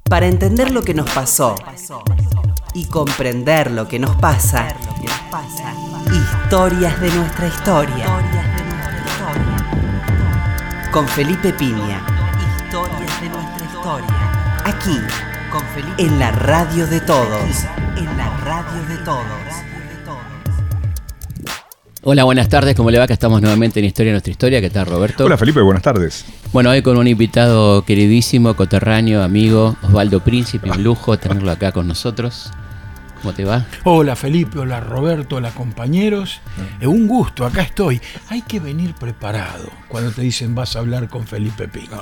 Para entender lo que nos pasó y comprender lo que nos pasa, historias de nuestra historia. Con Felipe Piña. Historias de nuestra historia. Aquí, con Felipe, en la radio de todos. En la radio de todos. Hola, buenas tardes, ¿cómo le va? Que estamos nuevamente en Historia de Nuestra Historia. ¿Qué tal, Roberto? Hola, Felipe, buenas tardes. Bueno, hoy con un invitado queridísimo, coterráneo, amigo, Osvaldo Príncipe, un lujo tenerlo acá con nosotros. ¿Cómo te va? Hola, Felipe, hola, Roberto, hola, compañeros. Un gusto, acá estoy. Hay que venir preparado cuando te dicen vas a hablar con Felipe Piña.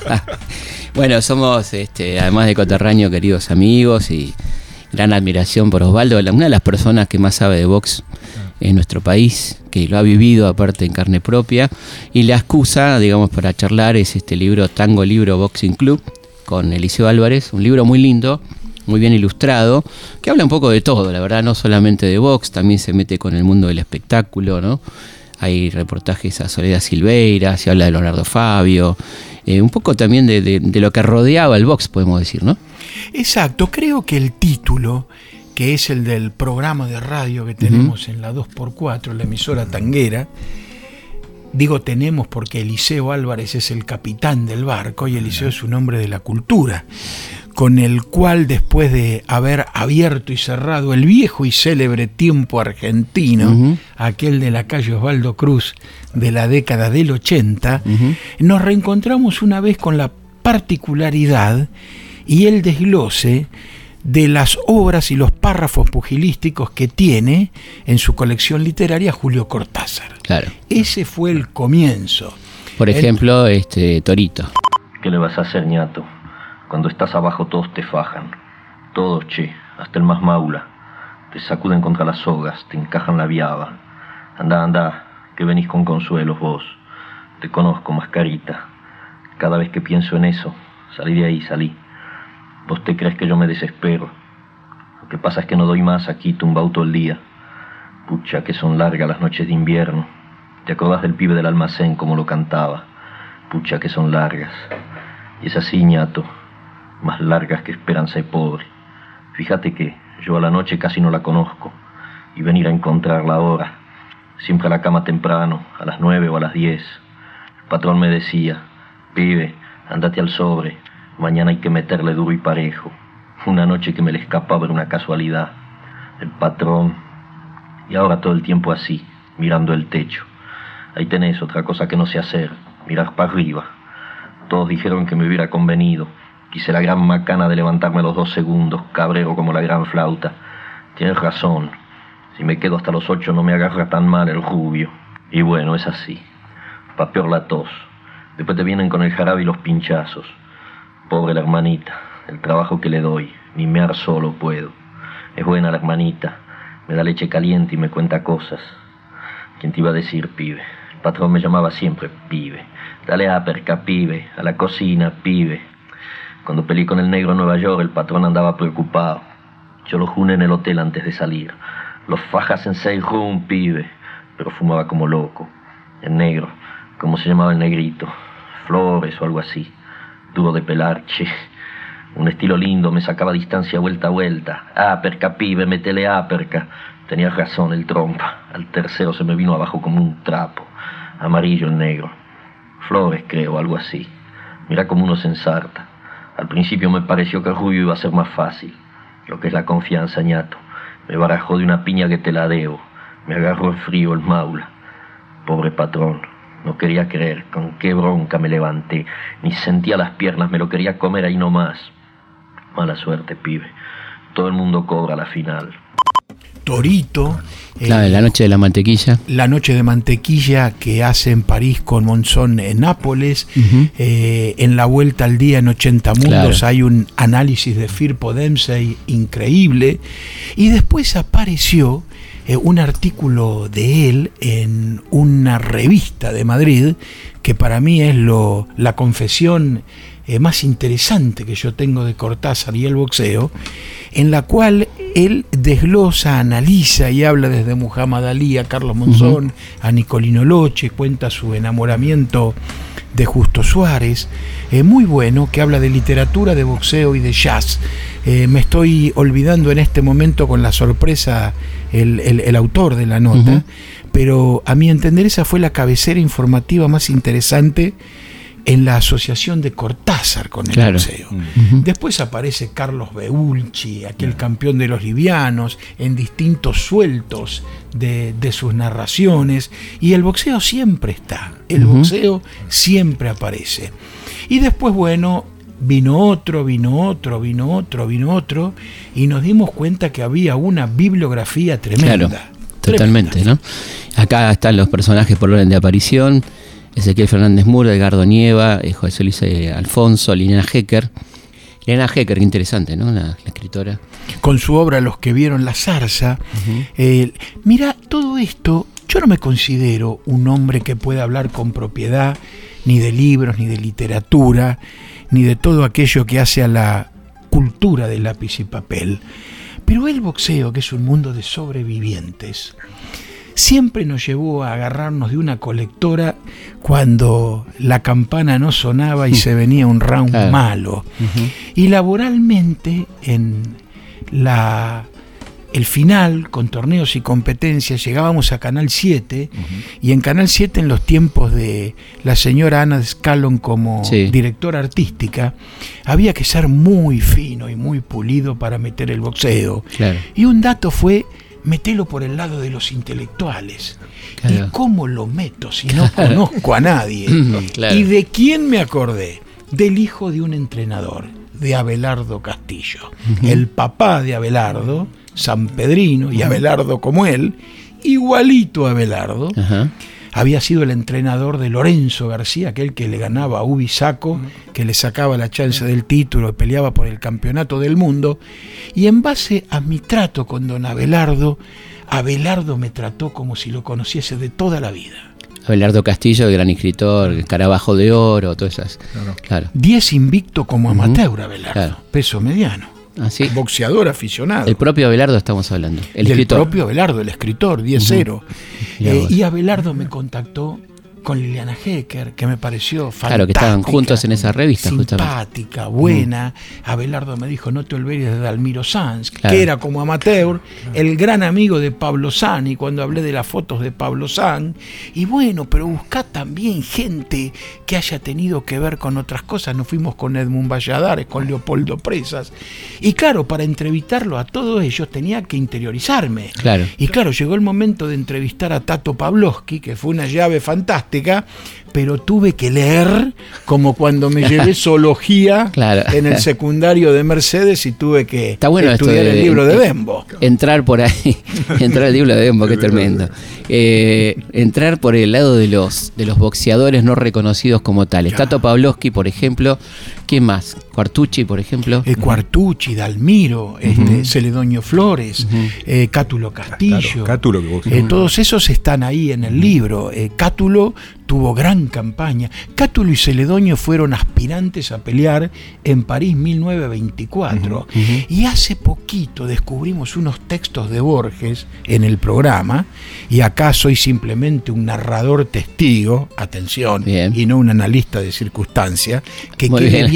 Bueno, somos, además de coterráneo, queridos amigos y gran admiración por Osvaldo, una de las personas que más sabe de box en nuestro país, que lo ha vivido aparte en carne propia, y la excusa, digamos, para charlar es este libro Tango Libro Boxing Club con Eliseo Álvarez, un libro muy lindo, muy bien ilustrado, que habla un poco de todo, la verdad, no solamente de box, también se mete con el mundo del espectáculo, ¿no? Hay reportajes a Soledad Silveira, se habla de Leonardo Fabio, un poco también de lo que rodeaba el box, podemos decir, ¿no? Exacto, creo que el título, que es el del programa de radio que tenemos en la 2x4, la emisora tanguera. Digo tenemos porque Eliseo Álvarez es el capitán del barco y Eliseo es un hombre de la cultura, con el cual, después de haber abierto y cerrado el viejo y célebre Tiempo Argentino, aquel de la calle Osvaldo Cruz de la década del 80, nos reencontramos una vez con la particularidad y el desglose de las obras y los párrafos pugilísticos que tiene en su colección literaria Julio Cortázar. Claro. Ese fue el comienzo. Por ejemplo, Torito. ¿Qué le vas a hacer, ñato? Cuando estás abajo todos te fajan. Todos, che, hasta el más maula. Te sacuden contra las sogas, te encajan la viaba. Anda, que venís con consuelos vos. Te conozco, mascarita. Cada vez que pienso en eso, salí de ahí, salí. ¿Vos te crees que yo me desespero? Lo que pasa es que no doy más aquí, tumbao todo el día. Pucha, que son largas las noches de invierno. ¿Te acordás del pibe del almacén como lo cantaba? Pucha, que son largas. Y es así, ñato, más largas que esperanza de pobre. Fíjate que yo a la noche casi no la conozco. Y venir a encontrarla ahora, siempre a la cama temprano, a las 9 o a las 10. El patrón me decía, pibe, andate al sobre. Mañana hay que meterle duro y parejo. Una noche que me le escapaba era una casualidad. El patrón. Y ahora todo el tiempo así, mirando el techo. Ahí tenés otra cosa que no sé hacer, mirar para arriba. Todos dijeron que me hubiera convenido. Quise la gran macana de levantarme a los 2 segundos, cabrero como la gran flauta. Tienes razón. Si me quedo hasta los 8 no me agarra tan mal el rubio. Y bueno, es así. Pa' peor la tos. Después te vienen con el jarabe y los pinchazos. Pobre la hermanita, el trabajo que le doy, ni mear solo puedo. Es buena la hermanita, me da leche caliente y me cuenta cosas. ¿Quién te iba a decir, pibe? El patrón me llamaba siempre pibe. Dale aperca, pibe, a la cocina, pibe. Cuando peleé con el negro en Nueva York, el patrón andaba preocupado. Yo lo juné en el hotel antes de salir. Los fajas en 6 rum, pibe. Pero fumaba como loco. El negro, ¿cómo se llamaba el negrito? Flores o algo así. Duro de pelar, che. Un estilo lindo, me sacaba distancia vuelta a vuelta. Aperca, pibe, metele aperca. Tenías razón, el trompa. Al tercero se me vino abajo como un trapo. Amarillo el negro. Flores, creo, algo así. Mira cómo uno se ensarta. Al principio me pareció que el rubio iba a ser más fácil. Lo que es la confianza, ñato. Me barajó de una piña que te la debo. Me agarró el frío, el maula. Pobre patrón. No quería creer con qué bronca me levanté. Ni sentía las piernas, me lo quería comer ahí nomás. Mala suerte, pibe. Todo el mundo cobra la final. Torito. Claro, la noche de la mantequilla. La noche de mantequilla que hace en París con Monzón en Nápoles. En La Vuelta al Día en 80 Mundos hay un análisis de Firpo Dempsey increíble. Y después apareció un artículo de él en una revista de Madrid que para mí es la confesión más interesante que yo tengo de Cortázar y el boxeo, en la cual él desglosa, analiza y habla desde Muhammad Ali a Carlos Monzón, a Nicolino Loche, cuenta su enamoramiento de Justo Suárez, muy bueno, que habla de literatura, de boxeo y de jazz. Me estoy olvidando en este momento con la sorpresa el autor de la nota, pero a mi entender esa fue la cabecera informativa más interesante en la asociación de Cortázar con el boxeo. Después aparece Carlos Beulchi, aquel campeón de los livianos, en distintos sueltos de sus narraciones, y el boxeo siempre está, el boxeo siempre aparece. Y después, bueno, vino otro, y nos dimos cuenta que había una bibliografía tremenda. Claro, totalmente, ¿no? Acá están los personajes por orden de aparición: Ezequiel Fernández Muro, Edgardo Nieva, José Luis Alfonso, Liliana Hecker. Liliana Hecker, qué interesante, ¿no? La escritora. Con su obra Los que vieron la zarza. Mira, todo esto, yo no me considero un hombre que pueda hablar con propiedad ni de libros, ni de literatura, ni de todo aquello que hace a la cultura del lápiz y papel. Pero el boxeo, que es un mundo de sobrevivientes, siempre nos llevó a agarrarnos de una colectora cuando la campana no sonaba y se venía un round malo. Y laboralmente, en el final, con torneos y competencias, llegábamos a Canal 7, y en Canal 7, en los tiempos de la señora Ana Scalon como directora artística, había que ser muy fino y muy pulido para meter el boxeo. Y un dato fue: metelo por el lado de los intelectuales. ¿Y cómo lo meto si no conozco a nadie? ¿Y de quién me acordé? Del hijo de un entrenador, de Abelardo Castillo. El papá de Abelardo, sanpedrino, y Abelardo como él, igualito a Abelardo, había sido el entrenador de Lorenzo García, aquel que le ganaba a Ubisaco, que le sacaba la chance del título, peleaba por el campeonato del mundo. Y en base a mi trato con don Abelardo, Abelardo me trató como si lo conociese de toda la vida. Abelardo Castillo, el gran escritor, Escarabajo de Oro, todas esas. 10 invicto como amateur, Abelardo, peso mediano. Boxeador aficionado. El propio Abelardo estamos hablando. El propio Abelardo, el escritor, 10-0. Y Abelardo me contactó con Liliana Hecker, que me pareció fantástica. Claro, que estaban juntos en esa revista, simpática, buena. Abelardo me dijo: no te olvides de Dalmiro Sanz, que era como amateur el gran amigo de Pablo Sanz, y cuando hablé de las fotos de Pablo Sanz, y bueno, pero buscá también gente que haya tenido que ver con otras cosas. Nos fuimos con Edmund Valladares, con Leopoldo Presas, y claro, para entrevistarlo a todos ellos tenía que interiorizarme. Y claro, llegó el momento de entrevistar a Tato Pavlovsky, que fue una llave fantástica, pero tuve que leer como cuando me llevé zoología en el secundario de Mercedes, y tuve que estudiar el libro de Bembo. Entrar por ahí, entrar al libro de Bembo, qué tremendo. Entrar por el lado de los boxeadores no reconocidos como tales. Tato Pavlovsky, por ejemplo. ¿Quién más? Cuartucci, por ejemplo. Cuartucci, Dalmiro, Celedonio Flores, Cátulo Castillo. Cátulo, todos esos están ahí en el libro. Cátulo tuvo gran campaña. Cátulo y Celedonio fueron aspirantes a pelear en París 1924. Y hace poquito descubrimos unos textos de Borges en el programa, y acá soy simplemente un narrador testigo, atención, y no un analista de circunstancia, que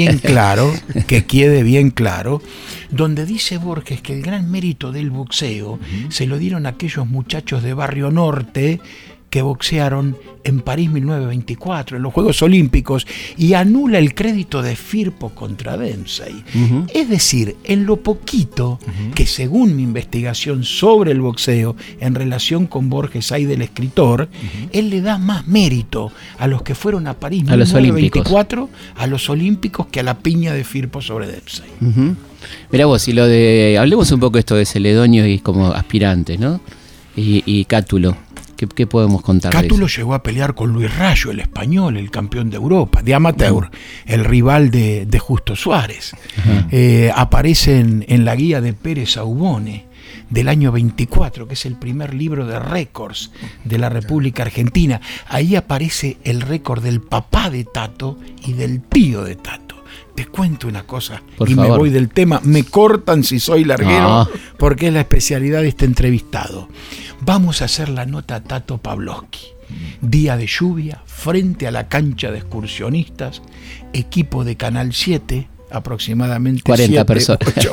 quede bien claro, donde dice Borges que el gran mérito del boxeo se lo dieron aquellos muchachos de Barrio Norte que boxearon en París 1924, en los Juegos Olímpicos, y anula el crédito de Firpo contra Dempsey. Es decir, en lo poquito que, según mi investigación sobre el boxeo en relación con Borges hay del escritor, él le da más mérito a los que fueron a París 1924, a los Olímpicos, que a la piña de Firpo sobre Dempsey. Mirá vos, y hablemos un poco esto de Celedonio y como aspirantes, ¿no? Y Cátulo. ¿Qué podemos contar? Cátulo llegó a pelear con Luis Rayo, el español, el campeón de Europa, de amateur, el rival de Justo Suárez. Aparece en la guía de Pérez Aubone del año 24, que es el primer libro de récords de la República Argentina. Ahí aparece el récord del papá de Tato y del tío de Tato. Te cuento una cosa, Por y favor. me voy del tema. Me cortan si soy larguero, No. porque es la especialidad de este entrevistado. Vamos a hacer la nota a Tato Pavlovsky. Día de lluvia, frente a la cancha de excursionistas, equipo de Canal 7, aproximadamente 40 7, personas. 8.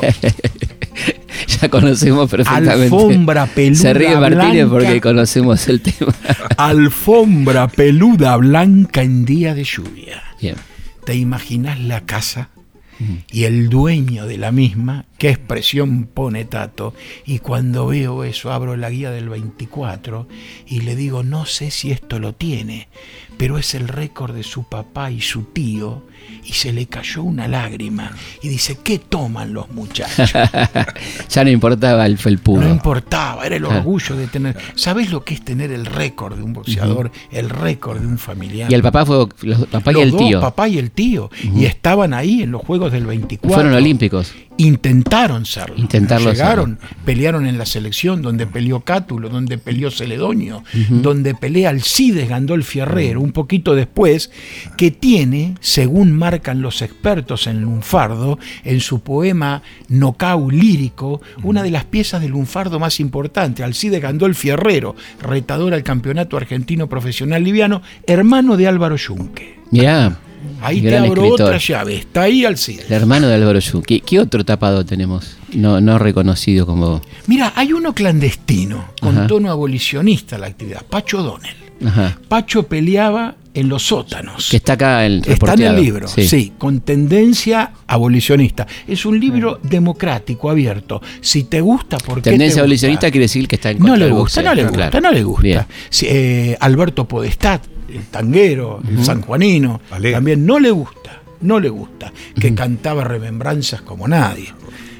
Ya conocemos perfectamente. Alfombra peluda Se ríe Martínez blanca. porque conocemos el tema. Alfombra peluda blanca en día de lluvia. Bien. ¿Te imaginas la casa? Y el dueño de la misma, qué expresión pone Tato. Y cuando veo eso, abro la guía del 24 y le digo, no sé si esto lo tiene, pero es el récord de su papá y su tío. Y se le cayó una lágrima y dice, ¿qué toman los muchachos? Ya no importaba el felpudo. No importaba, era el orgullo de tener. ¿Sabés lo que es tener el récord de un boxeador, el récord de un familiar? Y el papá fue los papá y Los el dos, tío. papá y el tío. Y estaban ahí en los Juegos del 24. Fueron olímpicos. Intentaron serlo. Intentarlo Llegaron, pelearon en la selección, donde peleó Cátulo, donde peleó Celedonio, donde pelea Alcides Gandolfi Herrero, un poquito después, que tiene, según marcan los expertos en lunfardo, en su poema Nocau lírico, una de las piezas de lunfardo más importantes, Alcides Gandolfi Herrero, retador al campeonato argentino profesional liviano, hermano de Álvaro Yunque. Mirá. Ahí te gran abro escritor. otra llave, está ahí Alcides. El hermano de Álvaro Yunque. ¿Qué otro tapado tenemos? No reconocido como. Mira, hay uno clandestino, con Ajá. tono abolicionista la actividad, Pacho Donel. Ajá. Pacho peleaba en los sótanos. Que está acá el Está en reporteado. el libro, sí, con tendencia abolicionista. Es un libro democrático, abierto. Si te gusta, ¿por qué Tendencia te abolicionista gusta? quiere decir que está en No contra le del gusta, boxeo. no le gusta, Claro. no le gusta. Bien. Sí, Alberto Podestá, el tanguero, el sanjuanino, Vale. también no le gusta, que cantaba remembranzas como nadie.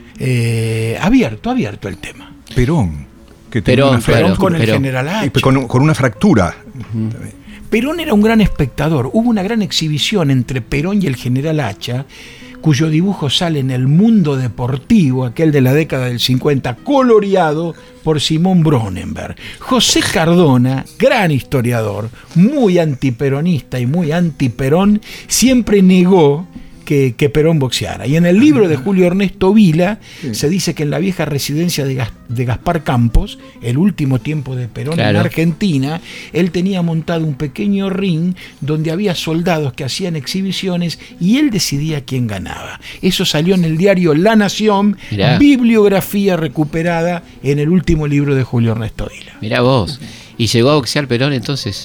Abierto el tema. Perón. Que Perón, tenía una claro. Perón con el Perón. general H. con una fractura. Perón era un gran espectador. Hubo una gran exhibición entre Perón y el general Hacha, cuyo dibujo sale en El Mundo Deportivo, aquel de la década del 50, coloreado por Simón Bronenberg. José Cardona, gran historiador, muy antiperonista y muy antiperón, siempre negó que Perón boxeara. Y en el libro de Julio Ernesto Vila se dice que en la vieja residencia de Gaspar Campos, el último tiempo de Perón Claro. en Argentina, él tenía montado un pequeño ring donde había soldados que hacían exhibiciones y él decidía quién ganaba. Eso salió en el diario La Nación, Mirá. bibliografía recuperada en el último libro de Julio Ernesto Vila. Mirá vos. ¿Y llegó a boxear Perón entonces?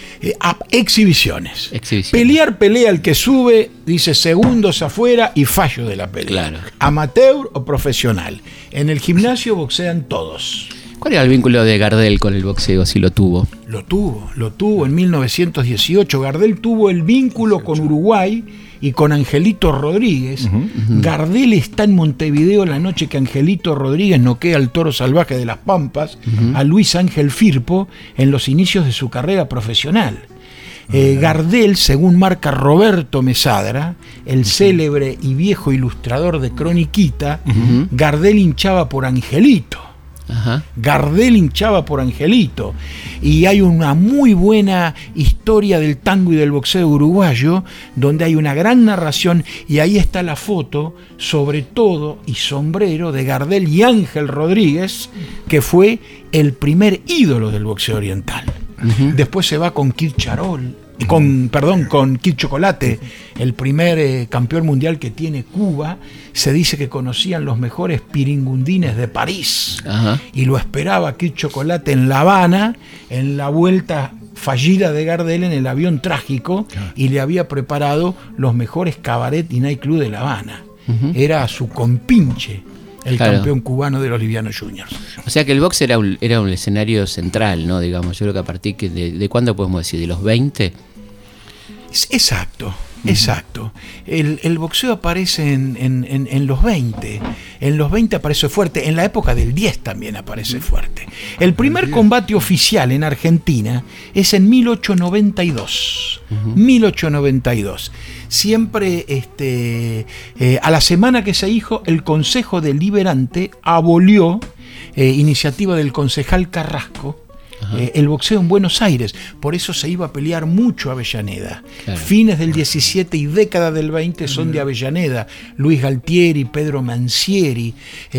Exhibiciones. Exhibiciones. Pelea el que sube, dice segundos afuera y fallo de la pelea. Claro. Amateur o profesional. En el gimnasio boxean todos. ¿Cuál era el vínculo de Gardel con el boxeo, si lo tuvo? Lo tuvo en 1918. Gardel tuvo el vínculo con Uruguay y con Angelito Rodríguez. Gardel está en Montevideo la noche que Angelito Rodríguez noquea al toro salvaje de las Pampas, a Luis Ángel Firpo, en los inicios de su carrera profesional. Gardel, según marca Roberto Mesadra, el célebre y viejo ilustrador de Croniquita, Gardel hinchaba por Angelito. Ajá. Gardel hinchaba por Angelito. Y hay una muy buena historia del tango y del boxeo uruguayo, donde hay una gran narración, y ahí está la foto, sobre todo y sombrero, de Gardel y Ángel Rodríguez, que fue el primer ídolo del boxeo oriental. Después se va con Kid Charol, con Kid Chocolate, el primer campeón mundial que tiene Cuba. Se dice que conocían los mejores piringundines de París. Ajá. Y lo esperaba Kid Chocolate en La Habana, en la vuelta fallida de Gardel en el avión trágico, y le había preparado los mejores cabaret y nightclub de La Habana. Era su compinche, el Claro. campeón cubano de los Livianos Juniors. O sea que el box era un escenario central, ¿no? Digamos, yo creo que a partir de ¿cuándo podemos decir? ¿De los 20? Exacto. El boxeo aparece en los 20. En los 20 aparece fuerte. En la época del 10 también aparece fuerte. El primer combate oficial en Argentina es en 1892. 1892. Siempre a la semana que se hizo, el Consejo Deliberante abolió, iniciativa del concejal Carrasco, el boxeo en Buenos Aires. Por eso se iba a pelear mucho a Avellaneda. Claro. Fines del 17 y década del 20 son de Avellaneda. Luis Galtieri, Pedro Mancieri,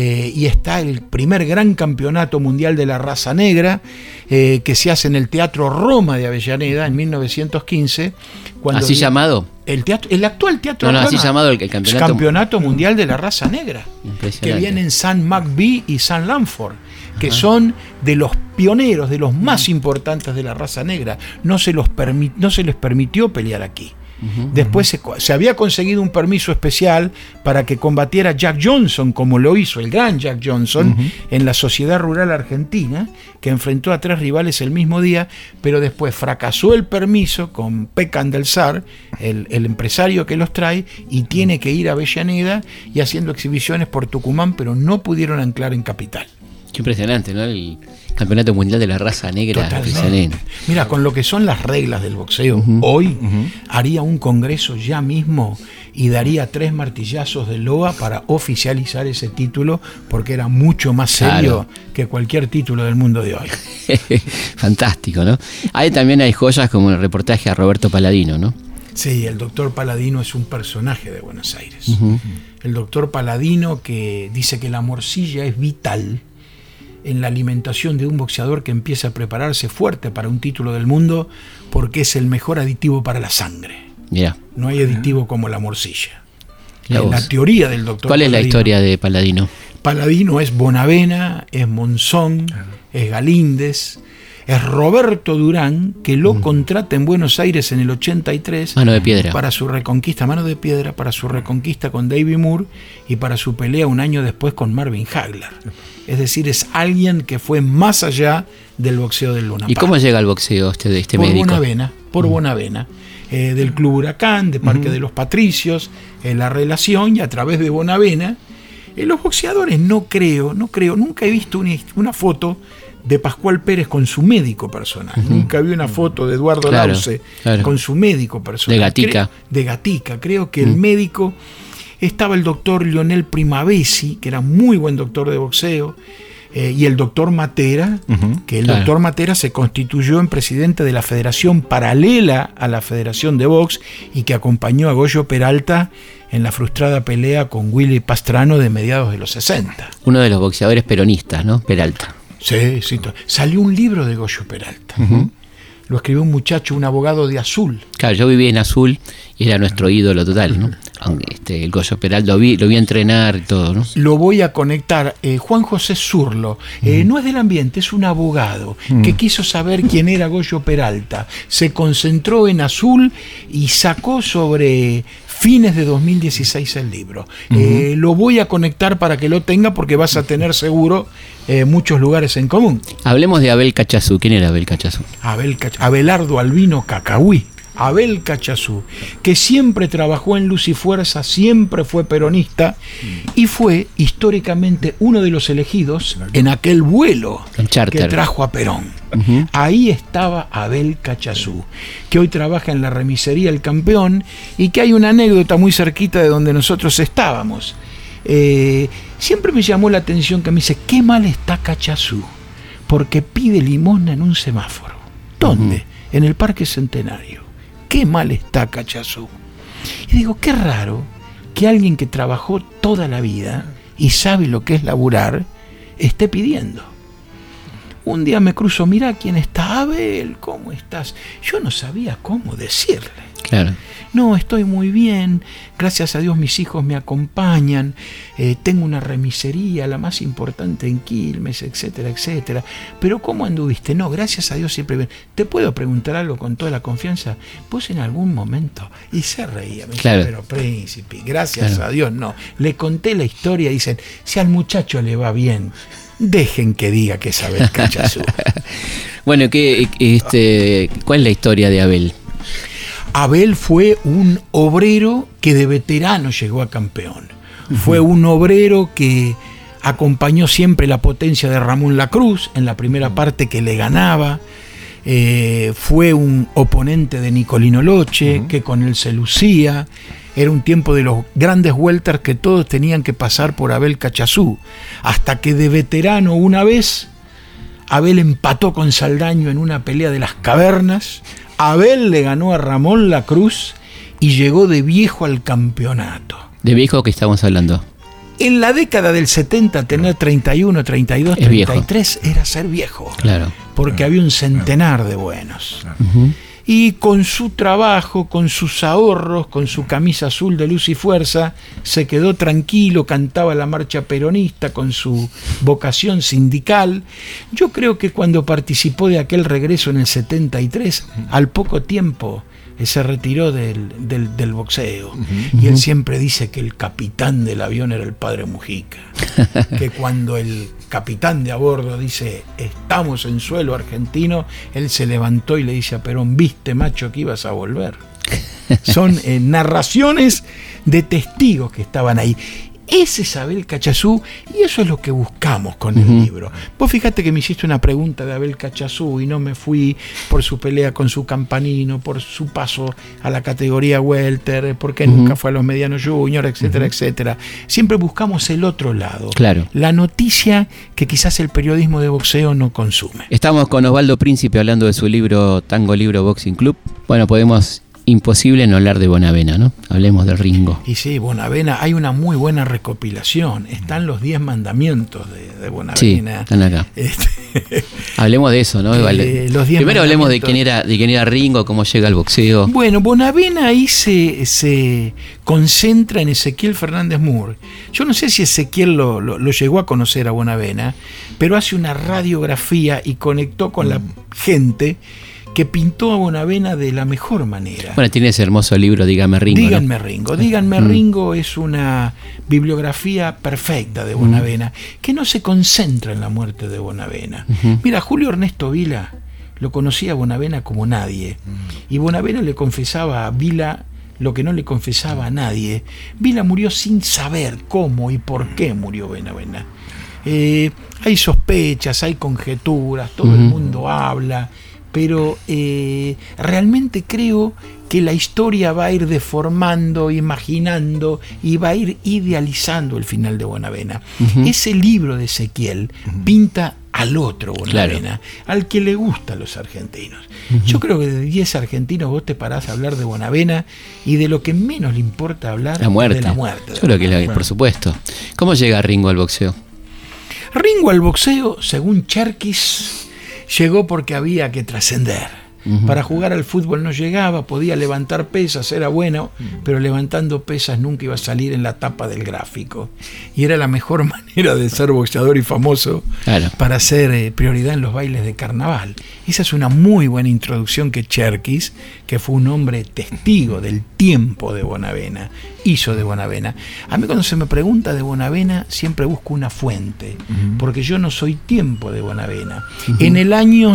y está el primer gran campeonato mundial de la raza negra que se hace en el Teatro Roma de Avellaneda en 1915. ¿Así llamado? El actual Teatro Roma. Así llamado el campeonato mundial de la raza negra. Que vienen San McBee y San Lanford, que son de los pioneros, de los más importantes de la raza negra. No se les permitió pelear aquí. Después se había conseguido un permiso especial para que combatiera Jack Johnson, como lo hizo el gran Jack Johnson en la Sociedad Rural Argentina, que enfrentó a 3 rivales el mismo día, pero después fracasó el permiso con Peckham del Sar, el empresario que los trae, y tiene que ir a Avellaneda y haciendo exhibiciones por Tucumán, pero no pudieron anclar en Capital. Qué impresionante, ¿no? El Campeonato Mundial de la Raza Negra. Mira, con lo que son las reglas del boxeo, hoy haría un congreso ya mismo y daría 3 martillazos de loa para oficializar ese título, porque era mucho más serio que cualquier título del mundo de hoy. Fantástico, ¿no? También hay joyas como el reportaje a Roberto Paladino, ¿no? Sí, el doctor Paladino es un personaje de Buenos Aires. El doctor Paladino, que dice que la morcilla es vital en la alimentación de un boxeador que empieza a prepararse fuerte para un título del mundo, porque es el mejor aditivo para la sangre. No hay aditivo como la morcilla. La teoría del doctor ¿Cuál Paladino, es la historia de Paladino? Paladino es Bonavena, es Monzón, es Galíndez, es Roberto Durán, que lo contrata en Buenos Aires en el 83 Mano de Piedra para su reconquista, Mano de Piedra, para su reconquista con Davey Moore y para su pelea un año después con Marvin Hagler. Es decir, es alguien que fue más allá del boxeo del Luna Park. ¿Y cómo llega al boxeo de este médico? Por Bonavena, del Club Huracán, de Parque de los Patricios, la relación, y a través de Bonavena, los boxeadores no creo, nunca he visto una foto de Pascual Pérez con su médico personal. Nunca vi una foto de Eduardo Lauce con su médico personal. De Gatica. Creo que el médico... Estaba el doctor Lionel Primavesi, que era muy buen doctor de boxeo, y el doctor Matera, que el doctor Matera se constituyó en presidente de la federación paralela a la Federación de Box y que acompañó a Goyo Peralta en la frustrada pelea con Willy Pastrano de mediados de los 60. Uno de los boxeadores peronistas, ¿no? Peralta. Sí. Salió un libro de Goyo Peralta. Lo escribió un muchacho, un abogado de Azul. Claro, yo viví en Azul y era nuestro ídolo total, ¿no? El Goyo Peralta lo vi entrenar y todo, ¿no? Lo voy a conectar. Juan José Zurlo, no es del ambiente, es un abogado que quiso saber quién era Goyo Peralta. Se concentró en Azul y sacó sobre fines de 2016 el libro. Lo voy a conectar para que lo tenga, porque vas a tener muchos lugares en común. Hablemos de Abel Cachazú. ¿Quién era Abel Cachazú? Abelardo Albino Cacahuí. Abel Cachazú, que siempre trabajó en Luz y Fuerza, siempre fue peronista y fue históricamente uno de los elegidos en aquel vuelo que trajo a Perón. Ahí estaba Abel Cachazú, que hoy trabaja en la remisería El Campeón, y que hay una anécdota muy cerquita de donde nosotros estábamos. Siempre me llamó la atención que me dice: qué mal está Cachazú, porque pide limosna en un semáforo. ¿Dónde? En el Parque Centenario. Qué mal está Cachazú. Y digo, qué raro que alguien que trabajó toda la vida y sabe lo que es laburar esté pidiendo. Un día me cruzo: mira quién está. Abel, ¿cómo estás? Yo no sabía cómo decirle. Claro. No, estoy muy bien, gracias a Dios mis hijos me acompañan, tengo una remisería, la más importante en Quilmes, etcétera, etcétera. Pero ¿cómo anduviste? No, gracias a Dios siempre bien. ¿Te puedo preguntar algo con toda la confianza? ¿Vos en algún momento? Y se reía, me claro. Dice, pero príncipe, gracias a Dios, no. Le conté la historia y dicen: si al muchacho le va bien, dejen que diga que es Abel Cachazú. Bueno, ¿cuál es la historia de Abel? Abel fue un obrero que de veterano llegó a campeón. Fue un obrero que acompañó siempre la potencia de Ramón Lacruz en la primera parte que le ganaba. Fue un oponente de Nicolino Loche, que con él se lucía. Era un tiempo de los grandes welters que todos tenían que pasar por Abel Cachazú. Hasta que de veterano una vez Abel empató con Saldaño en una pelea de las cavernas. Abel le ganó a Ramón La Cruz y llegó de viejo al campeonato. ¿De viejo que estamos hablando? En la década del 70, tener 31, 32, Es 33 era ser viejo. Claro. Porque había un centenar de buenos. Ujú. Y con su trabajo, con sus ahorros, con su camisa azul de luz y fuerza, se quedó tranquilo, cantaba la marcha peronista con su vocación sindical. Yo creo que cuando participó de aquel regreso en el 73, al poco tiempo se retiró del boxeo. Y él siempre dice que el capitán del avión era el padre Mujica. Que cuando el capitán de a bordo dice estamos en suelo argentino, él se levantó y le dice a Perón, viste macho que ibas a volver. Son narraciones de testigos que estaban ahí. Ese es Abel Cachazú y eso es lo que buscamos con el libro. Vos fíjate que me hiciste una pregunta de Abel Cachazú y no me fui por su pelea con su Campanino, por su paso a la categoría welter, porque nunca fue a los medianos junior, etcétera, etcétera. Siempre buscamos el otro lado. Claro. La noticia que quizás el periodismo de boxeo no consume. Estamos con Osvaldo Príncipe hablando de su libro Tango Libro Boxing Club. Bueno, podemos... Imposible no hablar de Bonavena, ¿no? Hablemos de Ringo. Y sí, Bonavena, hay una muy buena recopilación. Están los 10 mandamientos de Bonavena. Sí, están acá. Hablemos de eso, ¿no? Los 10 Primero hablemos de quién era Ringo, cómo llega al boxeo. Bueno, Bonavena ahí se concentra en Ezequiel Fernández Moore. Yo no sé si Ezequiel lo llegó a conocer a Bonavena, pero hace una radiografía y conectó con la gente que pintó a Bonavena de la mejor manera. Bueno, tiene ese hermoso libro, Dígame Ringo. Díganme ¿no? Ringo. Díganme Ringo es una bibliografía perfecta de Bonavena, que no se concentra en la muerte de Bonavena. Mira, Julio Ernesto Vila lo conocía a Bonavena como nadie, y Bonavena le confesaba a Vila lo que no le confesaba a nadie. Vila murió sin saber cómo y por qué murió Bonavena. Hay sospechas, hay conjeturas, todo el mundo habla, pero realmente creo que la historia va a ir deformando, imaginando y va a ir idealizando el final de Bonavena. Ese libro de Ezequiel pinta al otro Bonavena, al que le gusta a los argentinos. Yo creo que de 10 argentinos vos te parás a hablar de Bonavena y de lo que menos le importa hablar la muerte. De la muerte. Yo creo que por supuesto. ¿Cómo llega Ringo al boxeo? Ringo al boxeo, según Cherkis, llegó porque había que trascender. Para jugar al fútbol no llegaba, podía levantar pesas, era bueno, pero levantando pesas nunca iba a salir en la tapa del gráfico. Y era la mejor manera de ser boxeador y famoso para ser prioridad en los bailes de carnaval. Esa es una muy buena introducción que Cherkis, que fue un hombre testigo del tiempo de Bonavena, hizo de Bonavena. A mí cuando se me pregunta de Bonavena siempre busco una fuente, porque yo no soy tiempo de Bonavena. En el año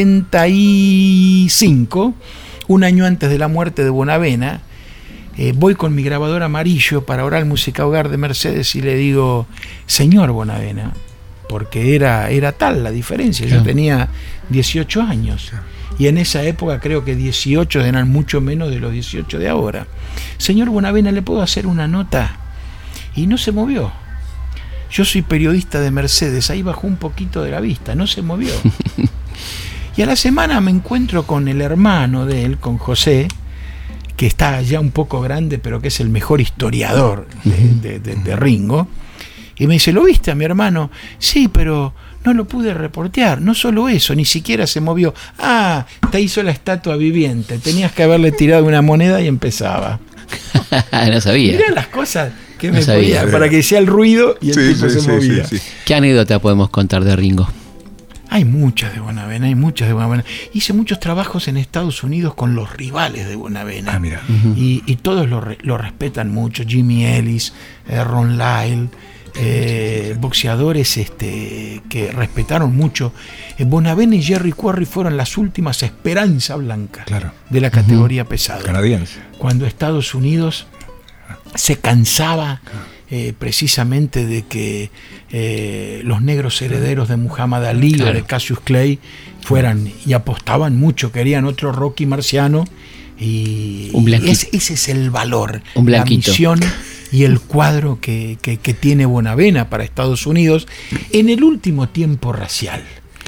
75, un año antes de la muerte de Bonavena, voy con mi grabador amarillo para Oral Música Hogar de Mercedes y le digo, señor Bonavena, porque era tal la diferencia, yo tenía 18 años. Y en esa época creo que 18 eran mucho menos de los 18 de ahora. Señor Bonavena, ¿le puedo hacer una nota? Y no se movió. Yo soy periodista de Mercedes, ahí bajó un poquito de la vista, no se movió. Y a la semana me encuentro con el hermano de él, con José, que está ya un poco grande, pero que es el mejor historiador de Ringo. Y me dice, ¿lo viste a mi hermano? Sí, pero no lo pude reportear. No solo eso, ni siquiera se movió. Ah, te hizo la estatua viviente. Tenías que haberle tirado una moneda y empezaba. No sabía. Mirá las cosas que me sabía. podía, para que sea el ruido y el tipo se movía. Sí. ¿Qué anécdota podemos contar de Ringo? Hay muchas de Bonavena, Hice muchos trabajos en Estados Unidos con los rivales de Bonavena. Ah, mira. Y todos lo respetan mucho. Jimmy Ellis, Ron Lyle, boxeadores que respetaron mucho. Bonavena y Jerry Quarry fueron las últimas esperanza blanca de la categoría pesada. Canadiense. Cuando Estados Unidos se cansaba precisamente de que los negros herederos de Muhammad Ali o de Cassius Clay fueran y apostaban mucho, querían otro Rocky Marciano, y ese es el valor, la misión y el cuadro que tiene Bonavena para Estados Unidos en el último tiempo racial.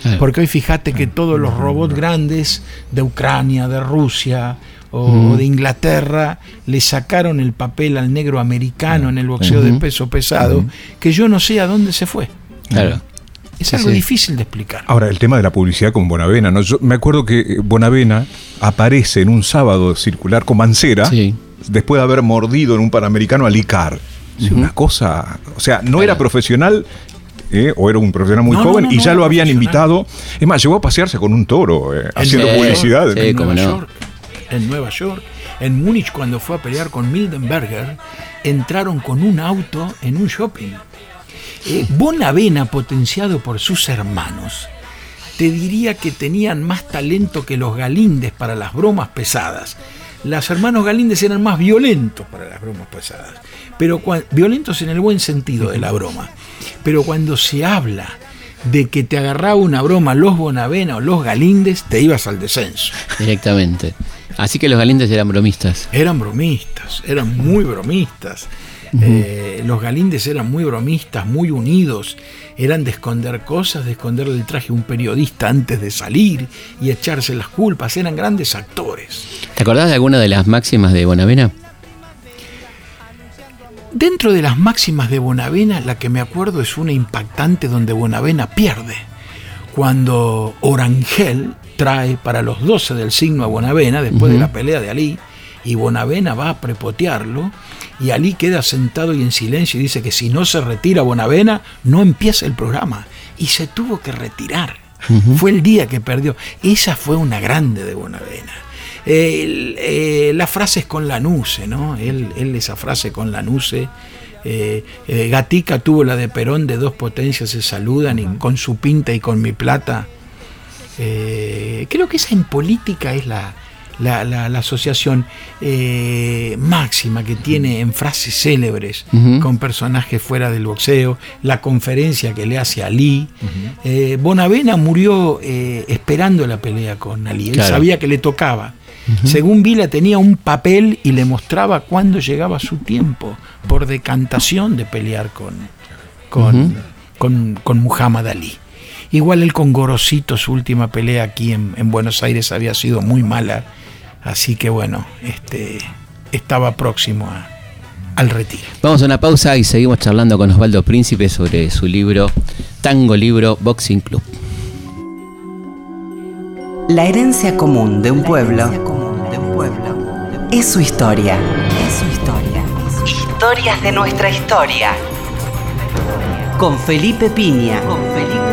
Claro. Porque hoy fíjate que todos los robots grandes de Ucrania, de Rusia o de Inglaterra le sacaron el papel al negro americano en el boxeo de peso pesado, que yo no sé a dónde se fue. Claro. Es algo difícil de explicar. Ahora, el tema de la publicidad con Bonavena, ¿no? Yo me acuerdo que Bonavena aparece en un sábado circular con Mancera, después de haber mordido en un Panamericano a Licar. Una cosa, o sea, no era profesional, o era un profesional muy joven, y ya lo habían invitado. Es más, llegó a pasearse con un toro, haciendo publicidad. En Nueva York, en Múnich, cuando fue a pelear con Mildenberger, entraron con un auto en un shopping. Bonavena, potenciado por sus hermanos, te diría que tenían más talento que los Galíndez para las bromas pesadas. Los hermanos Galíndez eran más violentos para las bromas pesadas, pero violentos en el buen sentido de la broma. Pero cuando se habla de que te agarraba una broma los Bonavena o los Galíndez, te ibas al descenso. Directamente. Así que los Galíndez eran bromistas. Eran bromistas, eran muy bromistas. Los Galíndez eran muy bromistas, muy unidos. Eran de esconder cosas, de esconderle el traje a un periodista antes de salir y echarse las culpas. Eran grandes actores. ¿Te acordás de alguna de las máximas de Bonavena? Dentro de las máximas de Bonavena, la que me acuerdo es una impactante donde Bonavena pierde. Cuando Orangel trae para los 12 del signo a Bonavena, después de la pelea de Ali, y Bonavena va a prepotearlo, y Ali queda sentado y en silencio y dice que si no se retira Bonavena, no empieza el programa. Y se tuvo que retirar. Fue el día que perdió. Esa fue una grande de Bonavena. Las frases con Lanuse, ¿no? Él esa frase con Lanuse. Gatica tuvo la de Perón, de dos potencias se saludan, y con su pinta y con mi plata. Creo que esa en política es la asociación máxima que tiene en frases célebres con personajes fuera del boxeo. La conferencia que le hace a Ali. Bonavena murió esperando la pelea con Ali. Él sabía que le tocaba. Según Vila, tenía un papel y le mostraba cuándo llegaba su tiempo, por decantación, de pelear con Muhammad Ali. Igual él con Gorosito, su última pelea aquí en Buenos Aires había sido muy mala, así que bueno, estaba próximo al retiro. Vamos a una pausa y seguimos charlando con Osvaldo Príncipe sobre su libro, Tango Libro Boxing Club. La herencia común de un pueblo es su historia. Historias de nuestra historia. Con Felipe Piña.